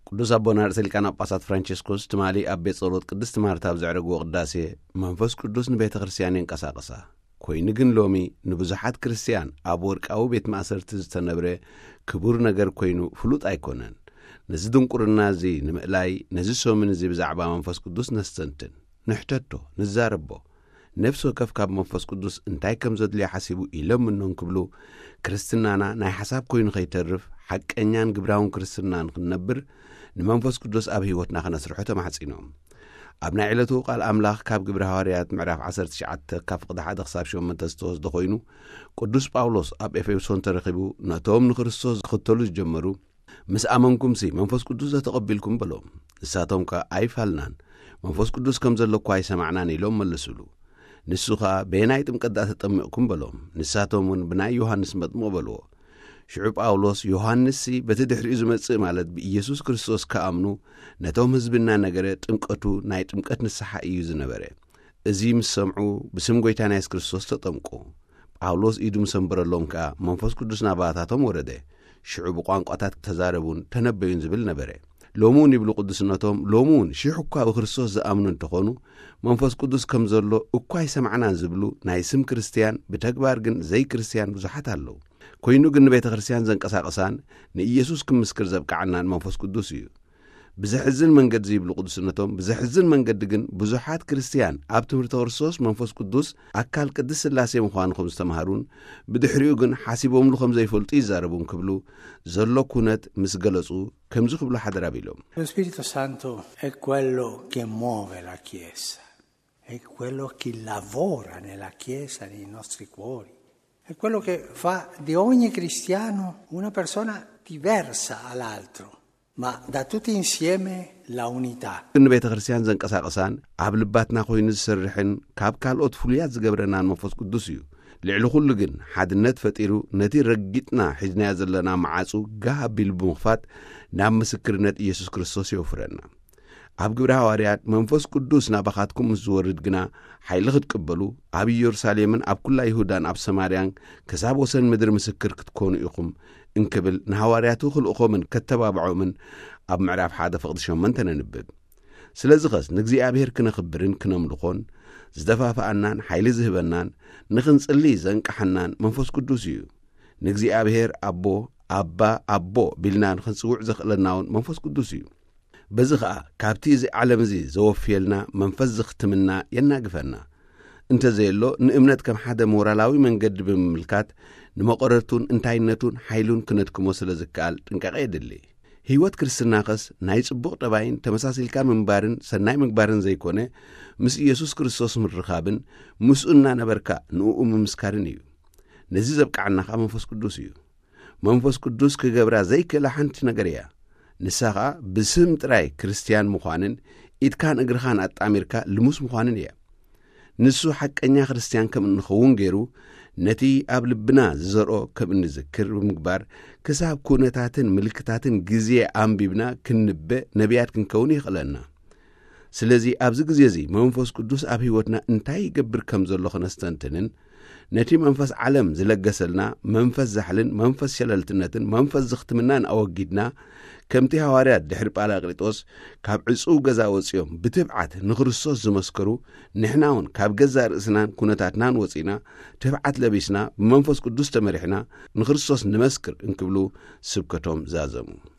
ቅዱስ አቡነ ሊቃነ ጳጳሳት ፍራንቺስኮስ ትማሊ አቤ ጸሎት ቅድስት ማርታ ብዘዕረጉ ቅዳሴ መንፈስ ቅዱስ ንቤተ ክርስቲያን ይንቀሳቀሳ ኮይኑ ግን ሎሚ ንብዙሓት ክርስቲያን ኣብ ወርቃዊ ቤት ማእሰርቲ ዝተነብረ ክቡር ነገር ኮይኑ ፍሉጥ ኣይኮነን ነዚ ድንቁርና እዚ ንምእላይ ነዚ ሶምን እዚ ብዛዕባ መንፈስ ቅዱስ ነስተንትን ንሕተቶ ንዛረቦ ነፍስ ወከፍ ካብ መንፈስ ቅዱስ እንታይ ከም ዘድልዮ ሓሲቡ ኢሎምኖን ክብሉ ክርስትናና ናይ ሓሳብ ኮይኑ ከይተርፍ ሓቀኛን ግብራውን ክርስትናን ክንነብር ንመንፈስ ቅዱስ ኣብ ህይወትና ክነስርሖ ተማሕጺኖም ኣብ ናይ ዕለቱ ቃል ኣምላኽ ካብ ግብረ ሐዋርያት ምዕራፍ 19 ካብ ፍቅዲ 1 ክሳብ 8 ዝተወስደ ኮይኑ ቅዱስ ጳውሎስ ኣብ ኤፌሶን ተረኺቡ ነቶም ንክርስቶስ ዝኽተሉ ዝጀመሩ ምስ ኣመንኩምሲ መንፈስ ቅዱስ ዘተቐቢልኩም በሎም ንሳቶም ከ ኣይፋልናን መንፈስ ቅዱስ ከም ዘለኳ ይሰማዕናን ኢሎም መለሱሉ ንሱ ኸ በናይ ጥምቀት ተጠሚቕኩም በሎም ንሳቶም ውን ብናይ ዮሐንስ መጥምቕ በልዎ ሽዑ ጳውሎስ ዮሐንስ በቲ ድሕሪኡ ዝመጽእ ማለት ብኢየሱስ ክርስቶስ ከኣምኑ ነቶም ህዝብና ነገረ ጥምቀቱ ናይ ጥምቀት ንስሓ እዩ ዝነበረ እዚ ምስ ሰምዑ ብስም ጎይታና ኢየሱስ ክርስቶስ ተጠምቁ ጳውሎስ ኢዱ ሰንበረሎም ከ መንፈስ ቅዱስ ናባታቶም ወረደ ሽዑ ብቋንቋታት ተዛረቡን ተነበዩን ዝብል ነበረ ሎሙን ይብሉ ቅዱስነቶም ሎሙን ሽሕ እኳ ብክርስቶስ ዝኣምኑ እንተኾኑ መንፈስ ቅዱስ ከም ዘሎ እኳ ይሰምዓናን ዝብሉ ናይ ስም ክርስቲያን ብተግባር ግን ዘይ ክርስቲያን ብዙሓት ኣለዉ ኮይኑ ግን ቤተ ክርስቲያን ዘንቀሳቀሳን ንኢየሱስ ክምስክር ዘብቃዕናን መንፈስ ቅዱስ እዩ ብዝሕዝን መንገዲ ይብሉ ቅዱስነቶም ብዝሕዝን መንገዲ ግን ብዙሓት ክርስቲያን ኣብ ትምህርተ ክርስቶስ መንፈስ ቅዱስ ኣካል ቅድስ ሥላሴ ምዃኑ ከም ዝተምሃሩን ብድሕሪኡ ግን ሓሲቦምሉ ከም ዘይፈልጡ ይዛረቡን ክብሉ ዘሎ ኩነት ምስ ገለጹ ከምዚ ክብሉ ሓደራ ቢሎም Lo Spirito Santo è quello che muove la Chiesa, è quello che lavora nella Chiesa, nei nostri cuori, è quello che fa di ogni cristiano una persona diversa all'altro. ma da tutti insieme la unità ንቤተ ክርስቲያን ዘንቀሳቀሳን ኣብ ልባትና ኮይኑ ዝሰርሕን ካብ ካልኦት ፍሉያት ዝገብረናን መንፈስ ቅዱስ እዩ ልዕሊ ኩሉ ግን ሓድነት ፈጢሩ ነቲ ረጊጥና ሒዝናያ ዘለና መዓጹ ጋቢል ብምኽፋት ናብ ምስክርነት ኢየሱስ ክርስቶስ ይወፍረና ኣብ ግብረ ሐዋርያት መንፈስ ቅዱስ ናባኻትኩም ምስ ዝወርድ ግና ሓይሊ ክትቅበሉ ኣብ ኢየሩሳሌምን ኣብ ኩላ ይሁዳን ኣብ ሰማርያን ክሳብ ወሰን ምድሪ ምስክር ክትኮኑ ኢኹም እንክብል ንሐዋርያቱ ክልእኾምን ከተባብዖምን ኣብ ምዕራፍ 1 ፍቅዲ 8 ነንብብ ስለዚ ኸስ ንእግዚአብሔር ክነኽብርን ክነምልኾን ዝደፋፍኣናን ሓይሊ ዝህበናን ንኽንጽሊ ዘንቀሐናን መንፈስ ቅዱስ እዩ ንእግዚአብሔር ኣቦ ኣባ ኣቦ ቢልና ንኽንጽውዕ ዘኽእለናውን መንፈስ ቅዱስ እዩ በዚ ኸዓ ካብቲ እዚ ዓለም እዚ ዘወፍየልና መንፈስ ዝኽትምና የናግፈና እንተዘየሎ ንእምነት ከም ሓደ ሞራላዊ መንገዲ ብምምልካት ንመቆረቱን እንታይነቱን ሓይሉን ክነድክሞ ስለ ዝከኣል ጥንቃቐ የድሊ ህይወት ክርስትና ኸስ ናይ ጽቡቕ ጠባይን ተመሳሲልካ ምንባርን ሰናይ ምግባርን ዘይኮነ ምስ ኢየሱስ ክርስቶስ ምርኻብን ምስኡና ነበርካ ንኡ ምምስካርን እዩ ነዚ ዘብቃዕናኻ መንፈስ ቅዱስ እዩ መንፈስ ቅዱስ ክገብራ ዘይክእላ ሓንቲ ነገር እያ ንሳኻ ብስም ጥራይ ክርስቲያን ምዃንን ኢድካን እግርኻን ኣጣሚርካ ልሙስ ምዃንን እያ ንሱ ሓቀኛ ክርስቲያን ከም እንኸውን ገይሩ ነቲ ኣብ ልብና ዝዘርኦ ከም እንዝክር ብምግባር ክሳብ ኩነታትን ምልክታትን ግዜ ኣንቢብና ክንበእ ነቢያት ክንከውን ይኽእለና ስለዚ ኣብዚ ግዜ እዚ መንፈስ ቅዱስ ኣብ ህይወትና እንታይ ይገብር ከም ዘሎ ክነስተንትንን ነቲ መንፈስ ዓለም ዝለገሰልና መንፈስ ዛሕልን መንፈስ ሸለልትነትን መንፈስ ዝኽትምናን ኣወጊድና ከምቲ ሐዋርያት ድሕሪ ጳራቅሊጦስ ካብ ዕጹው ገዛ ወፂኦም ብትብዓት ንክርስቶስ ዝመስከሩ ንሕናውን ካብ ገዛ ርእስናን ኩነታትናን ወፂና ትብዓት ለቢስና ብመንፈስ ቅዱስ ተመሪሕና ንክርስቶስ ንመስክር እንክብሉ ስብከቶም ዛዘሙ